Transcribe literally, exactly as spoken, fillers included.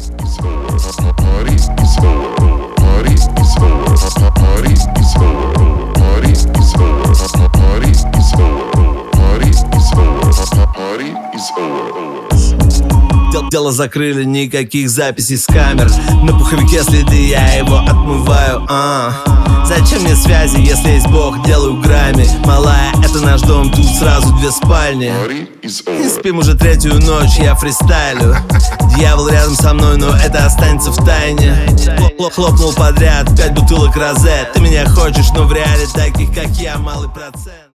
Дело закрыли, никаких записей с камер. На пуховике следы, я его отмываю. а. Зачем мне связи, если есть Бог, делаю грамми. Малая, это наш дом, тут сразу две спальни. Не спим уже третью ночь, я фристайлю. Дьявол рядом со мной, но это останется в тайне. Хлопнул подряд пять бутылок розе. Ты меня хочешь, но в реале таких, как я, малый процент.